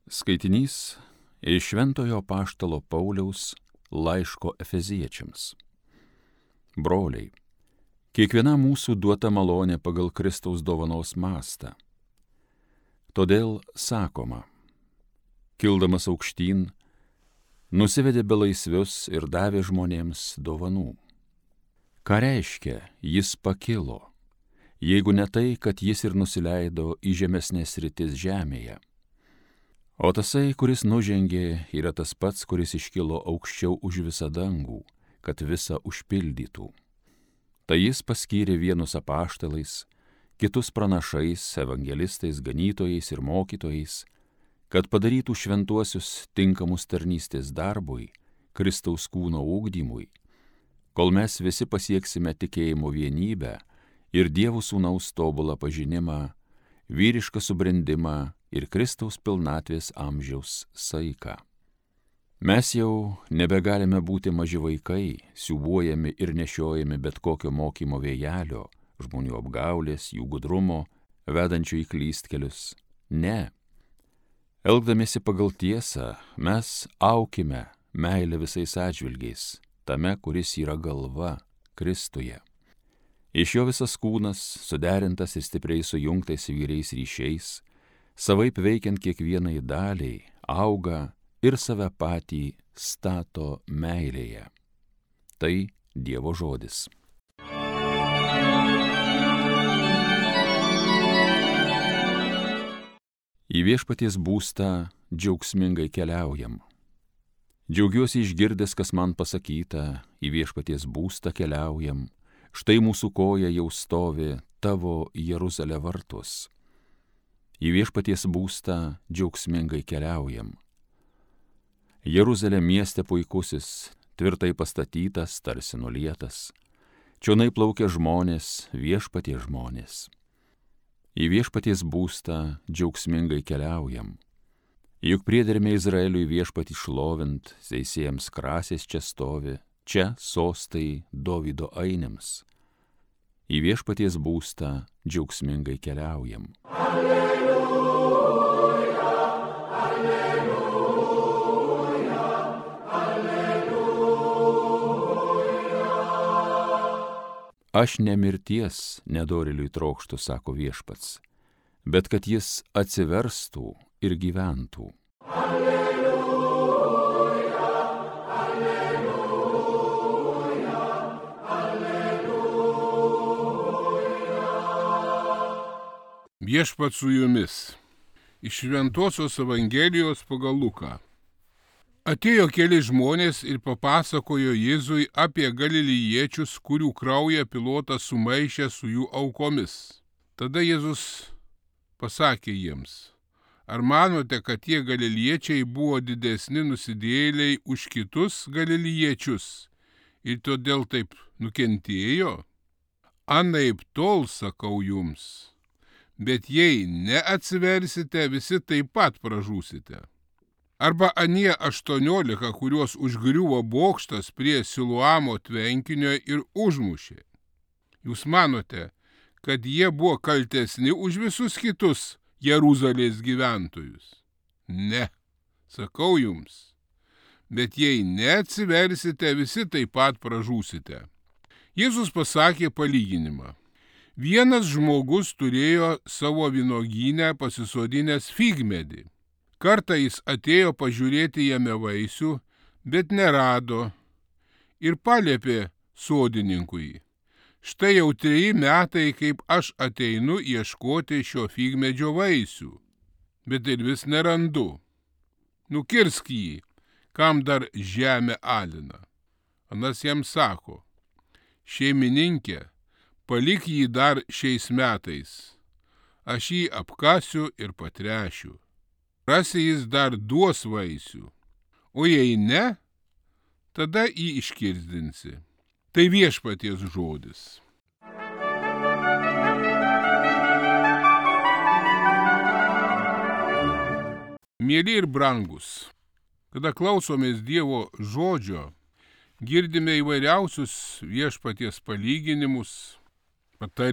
Skaitinys iš Šventojo apaštalo Pauliaus laiško Efeziečiams. Broliai, kiekviena mūsų duota malonė pagal Kristaus dovanos mastą. Todėl sakoma, kildamas aukštyn, nusivedė belaisvius ir davė žmonėms dovanų. Ką reiškia, jis pakilo, jeigu ne tai, kad jis ir nusileido į žemesnės sritis žemėje. O tasai, kuris nužengė, yra tas pats, kuris iškilo aukščiau už visą dangų, kad visą užpildytų. Tai jis paskyrė vienus apaštalais, kitus pranašais, evangelistais, ganytojais ir mokytojais, kad padarytų šventuosius tinkamus tarnystės darbui, Kristaus kūno ugdymui, kol mes visi pasieksime tikėjimo vienybę ir Dievo Sūnaus tobulą pažinimą, vyrišką subrendimą ir Kristaus pilnatvės amžiaus saiką. Mes jau nebegalime būti maži vaikai, siūbuojami ir nešiojami bet kokio mokymo vėjelio, žmonių apgaulės, jų gudrumo, vedančių į klystkelius. Ne. Elgdamiesi pagal tiesą, mes aukime meilę visais atžvilgiais, tame, kuris yra galva, Kristuje. Iš jo visas kūnas, suderintas ir stipriai sujungtais įvairiais ryšiais, savaip veikiant kiekvienai daliai, auga ir save patį stato meilėje. Tai Dievo žodis. Į viešpaties būstą džiaugsmingai keliaujam. Džiaugiuosi išgirdęs, kas man pasakyta, į viešpaties būstą keliaujam. Štai mūsų koja jau stovi tavo Jeruzalė vartus. Į viešpaties būstą džiaugsmingai keliaujam. Jeruzalė mieste puikusis, tvirtai pastatytas, tarsi nulietas. Čionai plaukia žmonės, viešpatie žmonės. Į viešpaties būstą džiaugsmingai keliaujam. Juk priedermė Izraeliui viešpatį šlovint, teisėjams krasės čia stovi, čia sostai Dovydo ainiams. Į viešpaties būstą džiaugsmingai keliaujam. Alleluja, alleluja, alleluja. Aš ne mirties nedorėliui trokštu, sako viešpats, bet kad jis atsiverstų ir gyventų. Viešpats su jumis. Iš Šventosios Evangelijos pagal Luką. Atėjo keli žmonės ir papasakojo Jėzui apie galilijiečius, kurių kraują Pilotas sumaišė su jų aukomis. Tada Jėzus pasakė jiems, ar manote, kad tie galiliečiai buvo didesni nusidėjėliai už kitus galilijiečius ir todėl taip nukentėjo? Anaip tol sakau jums. Bet jei neatsiversite, visi taip pat pražūsite. Arba anie 18, kuriuos užgriuvo bokštas prie Siluamo tvenkinio ir užmušė. Jūs manote, kad jie buvo kaltesni už visus kitus Jeruzalės gyventojus? Ne, sakau jums. Bet jei neatsiversite, visi taip pat pražūsite. Jėzus pasakė palyginimą. Vienas žmogus turėjo savo vynuogyne pasisodinęs figmedį. Kartą jis atėjo pažiūrėti jame vaisių, bet nerado ir paliepė sodininkui. Štai jau 3 metai, kaip aš ateinu ieškoti šio figmedžio vaisių, bet ir vis nerandu. Nukirsk jį, kam dar žemė alina. Anas jam sako, šeimininkė, palik jį dar šiais metais, aš jį apkasiu ir patrešiu. Rasi jis dar duos vaisių, o jei ne, tada jį iškirzdinsi. Tai viešpaties žodis. Mieli ir brangus, kada klausomės Dievo žodžio, girdime įvairiausius viešpaties palyginimus,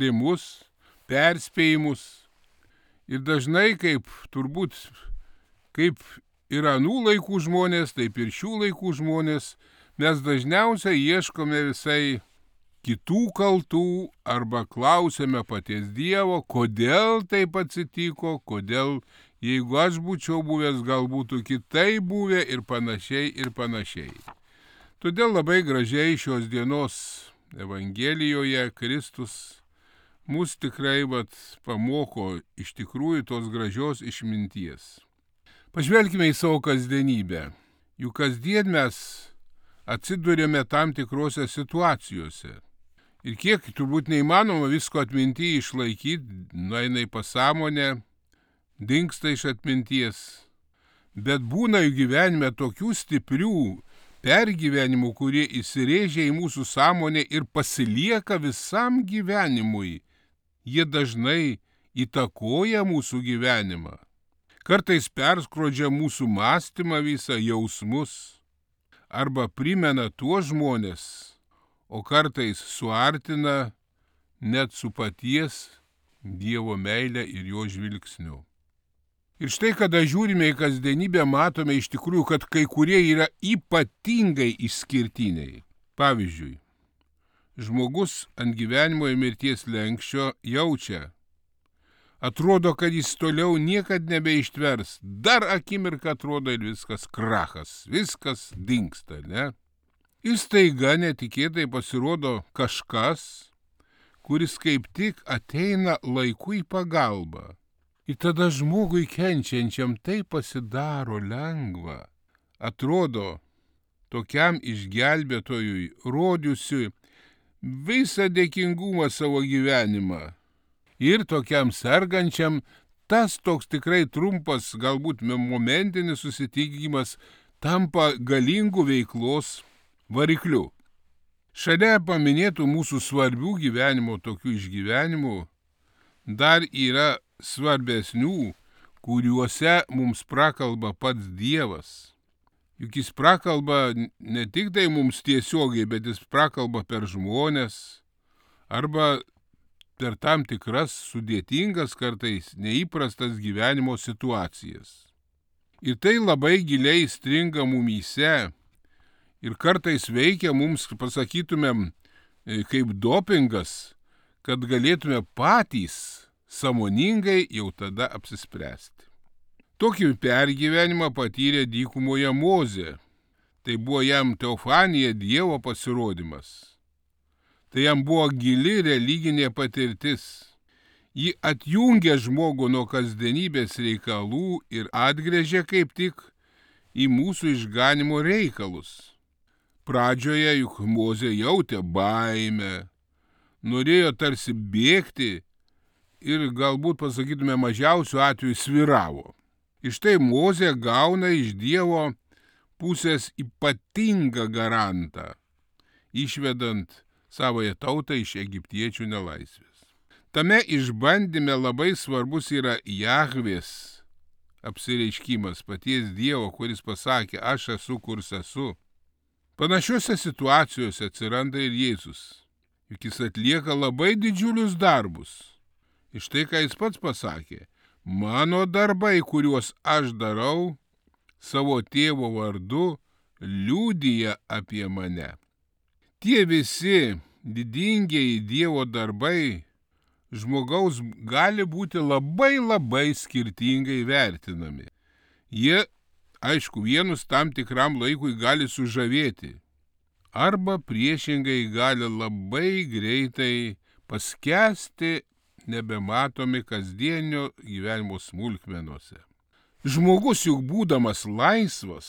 patarimus, perspėjimus ir dažnai, kaip turbūt Kaip ir anų laikų žmonės, taip ir šių laikų žmonės, mes dažniausiai ieškome visai kitų kaltų arba klausėme paties Dievo, kodėl taip atsitiko, kodėl, jeigu aš būčiau buvęs, gal būtų kitaip buvę ir panašiai ir panašiai. Todėl labai gražiai šios dienos Evangelijoje Kristus mus tikrai pamoko iš tikrųjų tos gražios išminties. Pažvelkime į savo kasdienybę. Juk kasdien mes atsidurėme tam tikrose situacijose. Ir kiek turbūt neįmanoma visko atmintyje išlaikyti, nueina į pasąmonę, dingsta iš atminties. Bet būna jų gyvenime tokių stiprių pergyvenimų, kurie įsirėžia į mūsų sąmonę ir pasilieka visam gyvenimui. Jie dažnai įtakoja mūsų gyvenimą. Kartais perskrodžia mūsų mąstymą visą, jausmus, arba primena tuos žmonės, o kartais suartina net su paties Dievo meile ir jo žvilgsniu. Ir štai, kada žiūrime į kasdienybę, matome iš tikrųjų, kad kai kurie yra ypatingai išskirtiniai. Pavyzdžiui, žmogus ant gyvenimo ir mirties slenksčio jaučia, atrodo, kad jis toliau niekad nebeištvers, dar akimirką atrodo ir viskas krachas, viskas dingsta, ne? Ir staiga netikėtai pasirodo kažkas, kuris kaip tik ateina laiku į pagalbą. Ir tada žmogui kenčiančiam tai pasidaro lengva. Atrodo, tokiam išgelbėtojui, rodiusiui visą dėkingumą savo gyvenimą. Ir tokiam sergančiam tas toks tikrai trumpas, galbūt momentinis susitikimas tampa galingų veiklos varikliu. Šalia paminėtų mūsų svarbių gyvenimo tokių išgyvenimų dar yra svarbesnių, kuriuose mums prakalba pats Dievas. Juk jis prakalba ne tik tai mums tiesiogiai, bet jis prakalba per žmones arba per tam tikras sudėtingas, kartais neįprastas gyvenimo situacijas. Ir tai labai giliai stringa mumyse ir kartais veikia mums, pasakytumėm, kaip dopingas, kad galėtume patys sąmoningai jau tada apsispręsti. Tokį pergyvenimą patyrė dykumoje Mozė. Tai buvo jam teofanija, Dievo pasirodymas. Tai jam buvo gili religinė patirtis. Ji atjungė žmogų nuo kasdienybės reikalų ir atgręžė kaip tik į mūsų išganimo reikalus. Pradžioje juk Mozė jautė baimę, norėjo tarsi bėgti ir galbūt, pasakytume, mažiausiu atveju svyravo. Ir štai Mozė gauna iš Dievo pusės ypatingą garantą, išvedant savoje tautą iš egiptiečių nelaisvės. Tame išbandyme labai svarbus yra Jahvės apsireiškimas, paties Dievo, kuris pasakė, aš esu, kurs esu. Panašiuose situacijose atsiranda ir Jėzus, juk jis atlieka labai didžiulius darbus. Ir štai ką jis pats pasakė, mano darbai, kuriuos aš darau, savo tėvo vardu, liudija apie mane. Tie visi didingieji Dievo darbai žmogaus gali būti labai skirtingai vertinami. Jie, aišku, vienus tam tikram laikui gali sužavėti, arba priešingai gali labai greitai paskęsti nebematomi kasdienio gyvenimo smulkmenose. Žmogus juk būdamas laisvas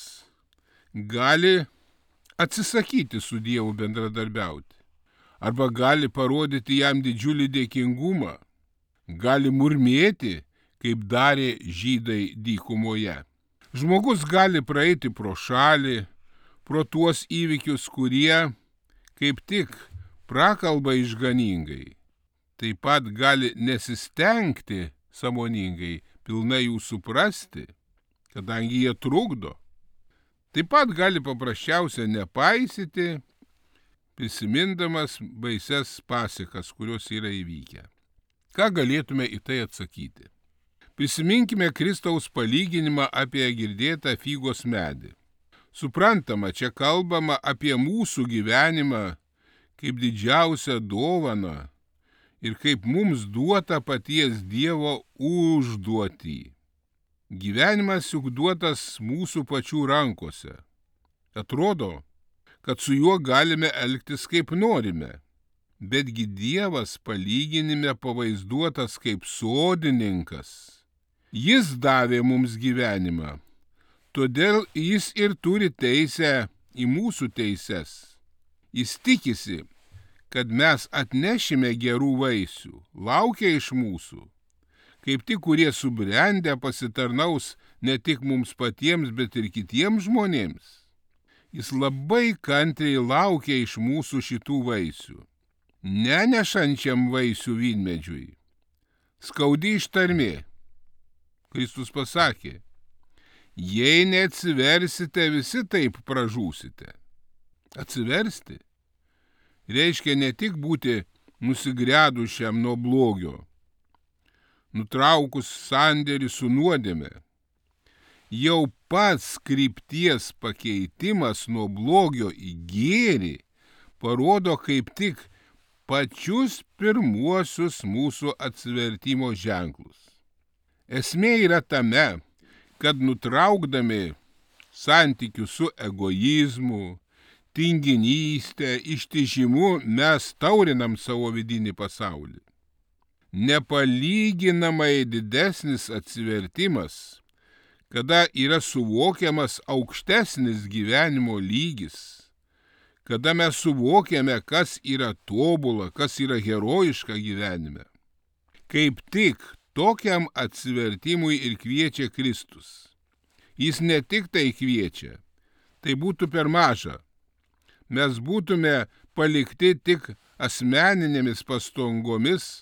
gali atsisakyti su Dievu bendradarbiauti, arba gali parodyti jam didžiulį dėkingumą, gali murmėti, kaip darė žydai dykumoje. Žmogus gali praeiti pro šalį, pro tuos įvykius, kurie kaip tik prakalba išganingai. Taip pat gali nesistengti sąmoningai pilnai jų suprasti, kadangi jie trukdo. Taip pat gali paprasčiausiai nepaisyti, prisimindamas baises pasekas, kurios yra įvykę. Ką galėtume į tai atsakyti? Prisiminkime Kristaus palyginimą apie girdėtą figos medį. Suprantama, čia kalbama apie mūsų gyvenimą kaip didžiausią dovaną ir kaip mums duota paties Dievo užduotį. Gyvenimas juk duotas mūsų pačių rankose. Atrodo, kad su juo galime elgtis kaip norime, betgi Dievas palyginime pavaizduotas kaip sodininkas. Jis davė mums gyvenimą, todėl jis ir turi teisę į mūsų teises. Jis tikisi, kad mes atnešime gerų vaisių, laukia iš mūsų, kaip tik kurie subrendę pasitarnaus ne tik mums patiems, bet ir kitiems žmonėms. Jis labai kantriai laukia iš mūsų šitų vaisių, nenešančiam vaisių vynmedžiui. Skaudi ištarmė. Kristus pasakė, jei neatsiversite, visi taip pražūsite. Atsiversti reiškia ne tik būti nusigredušiam nuo blogio, nutraukus sandėrį su nuodėme. Jau pats krypties pakeitimas nuo blogio į gėrį parodo kaip tik pačius pirmuosius mūsų atsivertimo ženklus. Esmė yra tame, kad nutraukdami santykius su egoizmu, tinginystė, ištižimu mes taurinam savo vidinį pasaulį. Nepalyginamai didesnis atsivertimas, kada yra suvokiamas aukštesnis gyvenimo lygis, kada mes suvokiame, kas yra tobula, kas yra herojiška gyvenime. Kaip tik tokiam atsivertimui ir kviečia Kristus. Jis ne tik tai kviečia, tai būtų per maža. Mes būtume palikti tik asmeninėmis pastangomis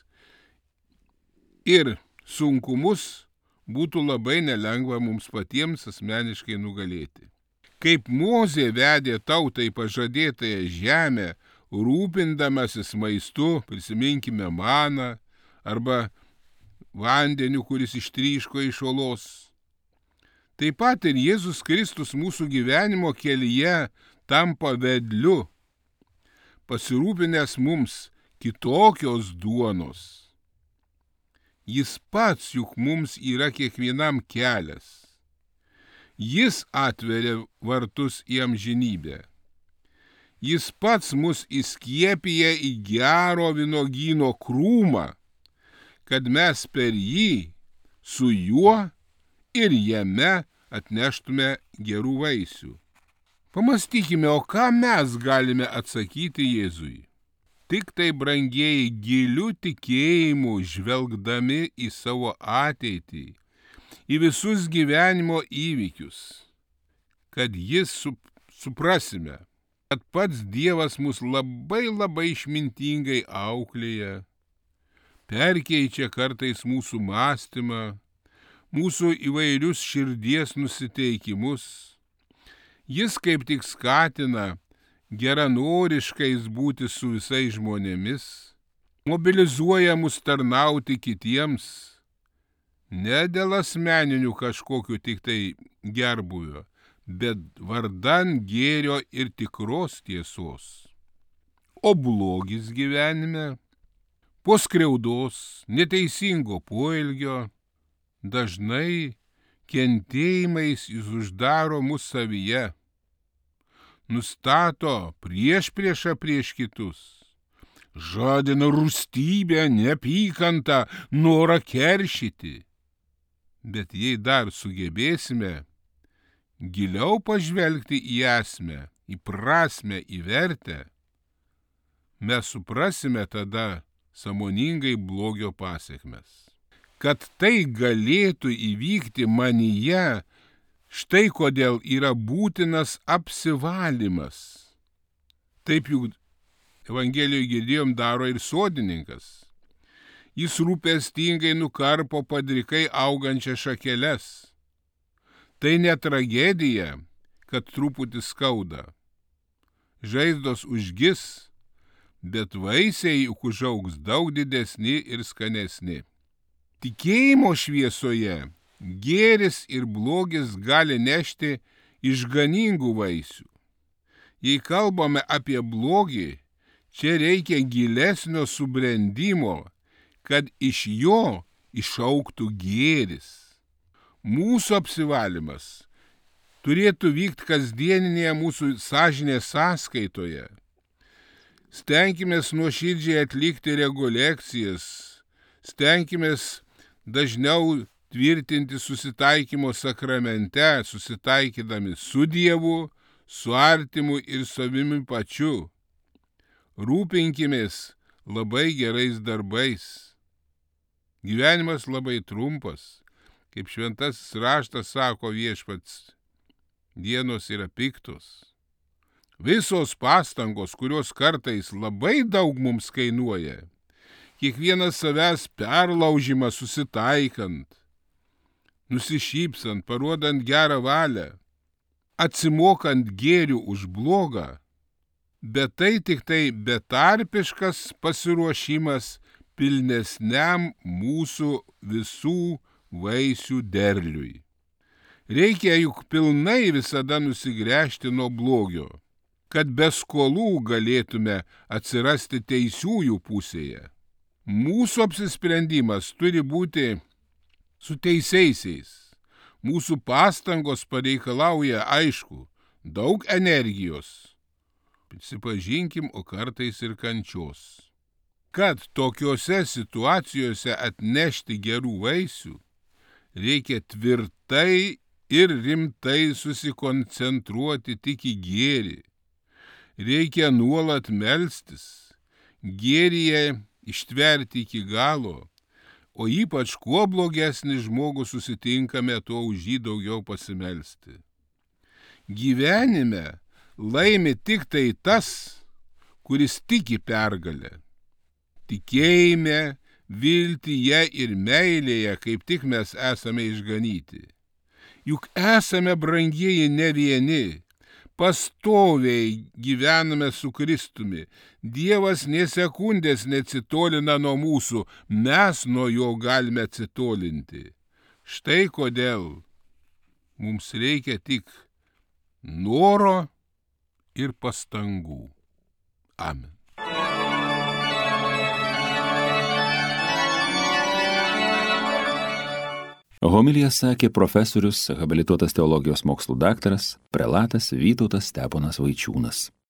ir sunkumus būtų labai nelengva mums patiems asmeniškai nugalėti. Kaip Mozė vedė tautai pažadėtąją žemę, rūpindamasis maistu, prisiminkime maną, arba vandeniu, kuris ištryško iš uolos. Taip pat ir Jėzus Kristus mūsų gyvenimo kelyje tampa vedliu, pasirūpinęs mums kitokios duonos. Jis pats juk mums yra kiekvienam kelias. Jis atveria vartus į amžinybę. Jis pats mus įskiepija į gero vynuogyno krūmą, kad mes per jį, su juo ir jame atneštume gerų vaisių. Pamastykime, o ką mes galime atsakyti Jėzui? Tik tai, brangieji, giliu tikėjimu žvelgdami į savo ateitį, į visus gyvenimo įvykius, kad suprasime, kad pats Dievas mus labai išmintingai auklėja, perkeičia kartais mūsų mąstymą, mūsų įvairius širdies nusiteikimus. Jis kaip tik skatina geranoriškais būti su visais žmonėmis, mobilizuoja mus tarnauti kitiems, ne dėl asmeninių kažkokių tik tai gerbūvio, bet vardan gėrio ir tikros tiesos. O blogis gyvenime, po skriaudos, neteisingo poelgio, dažnai kentėjimais jis uždaro mus savyje, nustato priešpriešą prieš kitus, žadina rūstybę, neapykantą, norą keršyti. Bet jei dar sugebėsime giliau pažvelgti į esmę, į prasmę, į vertę, mes suprasime tada sąmoningai blogio pasekmes. Kad tai galėtų įvykti manyje, štai kodėl yra būtinas apsivalymas. Taip juk Evangelijoje girdėjom daro ir sodininkas. Jis rūpestingai nukarpo padrikai augančias šakeles. Tai ne tragedija, kad truputį skauda. Žaizdos užgis, bet vaisiai juk užaugs daug didesni ir skanesni. Tikėjimo šviesoje gėris ir blogis gali nešti išganingų vaisių. Jei kalbame apie blogį, čia reikia gilesnio subrendimo, kad iš jo išaugtų gėris. Mūsų apsivalymas turėtų vykti kasdieninėje mūsų sąžinės sąskaitoje. Stenkimės nuoširdžiai atlikti rekolekcijas, stenkimės dažniau tvirtinti susitaikymo sakramente, susitaikydami su Dievu, su artimu ir savimi pačiu. Rūpinkimės labai gerais darbais. Gyvenimas labai trumpas, kaip šventasis raštas sako Viešpats, dienos yra piktos. Visos pastangos, kurios kartais labai daug mums kainuoja, kiekvienas savęs perlaužimas susitaikant, nusišypsant, parodant gerą valią, atsimokant gėrių už blogą, bet tai tik tai betarpiškas pasiruošimas pilnesniam mūsų visų vaisių derliui. Reikia juk pilnai visada nusigręžti nuo blogio, kad be skolų galėtume atsirasti teisiųjų pusėje. Mūsų apsisprendimas turi būti su teisiaisiais. Mūsų pastangos pareikalauja, aišku, daug energijos. Prisipažinkim, o kartais ir kančios. Kad tokiose situacijose atnešti gerų vaisių, reikia tvirtai ir rimtai susikoncentruoti tik į gėrį. Reikia nuolat melstis, gėryje ištverti iki galo, o ypač kuo blogesnį žmogų susitinkame, tuo už jį daugiau pasimelsti. Gyvenime laimi tik tai tas, kuris tiki pergalę. Tikėjime, viltyje ir meilėje kaip tik mes esame išganyti. Juk esame, brangieji, ne vieni. Pastoviai gyvename su Kristumi. Dievas nė sekundės neatsitolina nuo mūsų, mes nuo jo galime atsitolinti. Štai kodėl mums reikia tik noro ir pastangų. Amen. Homiliją sakė profesorius, habilituotas teologijos mokslų daktaras, prelatas Vytautas Steponas Vaičiūnas.